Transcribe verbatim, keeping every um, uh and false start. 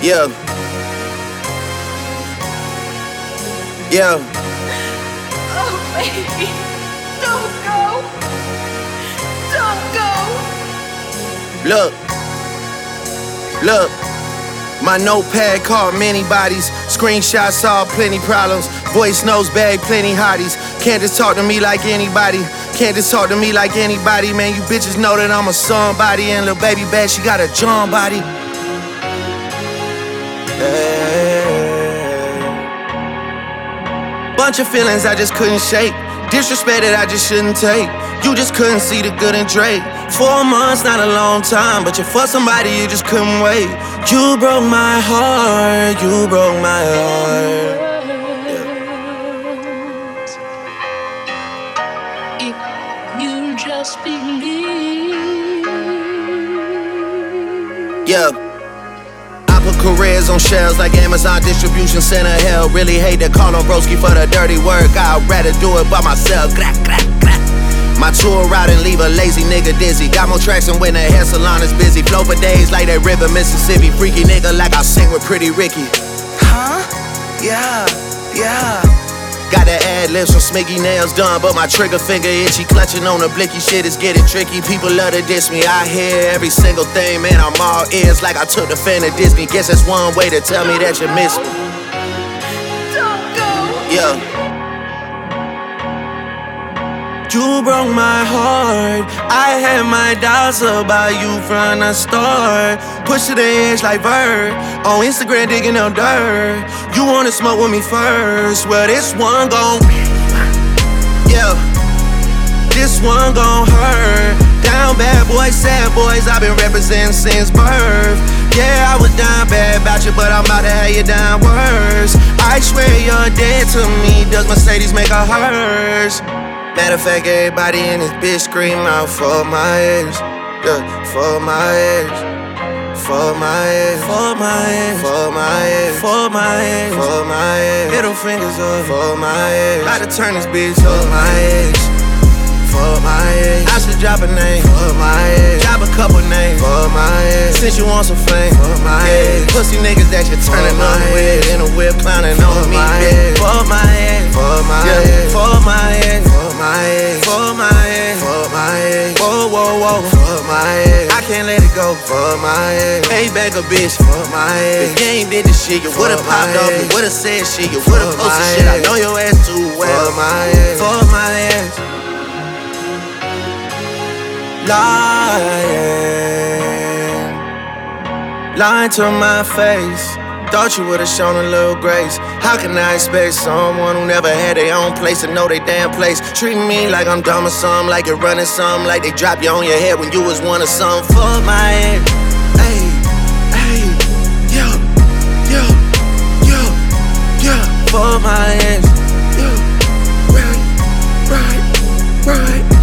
Yeah. Yeah. Oh, baby. Don't go. Don't go. Look. Look. My notepad called many bodies. Screenshots saw plenty problems. Voice notes bagged plenty hotties. Can't just talk to me like anybody. Can't just talk to me like anybody. Man, you bitches know that I'm a somebody. And little baby bad, she got a John body. Hey. Bunch of feelings I just couldn't shake. Disrespect that I just shouldn't take. You just couldn't see the good in Drake. Four months, not a long time, but you for somebody you just couldn't wait. You broke my heart, you broke my heart. If you just believe. Yeah. I put careers on shelves like Amazon distribution center. Hell, really hate to call on broski for the dirty work. I'd rather do it by myself. Gra, gra, gra. My tour route and leave a lazy nigga dizzy. Got more tracks than when the hair salon is busy. Flow for days like that river Mississippi. Freaky nigga like I sing with Pretty Ricky. Huh? Yeah, yeah. Got the ad libs from Smiggy nails done, but my trigger finger itchy. Clutching on the blicky shit is getting tricky. People love to diss me. I hear every single thing, man. I'm all ears like I took the fan to Disney. Guess that's one way to tell me that you miss me. Don't go. Yeah. You broke my heart. I had my doubts about you from the start. Push to the edge like Bird. On Instagram digging up dirt. You wanna smoke with me first. Well, this one gon' yeah. This one gon' hurt. Down bad boys, sad boys, I've been representing since birth. Yeah, I was down bad about you, but I'm about to have you down worse. I swear you're dead to me. Does Mercedes make her hers? Matter of fact, everybody in this bitch scream out for my ex. Yeah, for my ex. For my ex. For my ex. For my ex. For my ex. For my ex. Middle fingers up. For my ex. About to turn this bitch up. For my ex. For my ex. I should drop a name. For my ex. Drop a couple names. For my ex. Since you want some fame. For my ex. Pussy niggas that you're turning on with. In a whip clowning on me, bitch. For my ex. For my ex. For my ex. For my ex. For my ex. For my ex. Whoa, whoa, whoa. For my ex. I can't let it go. For my ex. Pay back a bitch. For my ex. The game did the shit. You would've popped off. You would've said shit. You would've posted shit. I know your ass too well. For my ex. For my ex. Lying, lying to my face. Thought you would've shown a little grace. How can I expect someone who never had their own place to know their damn place? Treating me like I'm dumb or something, like you're running something, like they drop you on your head when you was one of some. For my ex. Hey, hey, yeah, yeah, yeah, yeah. For my ex. Yeah, right, right, right.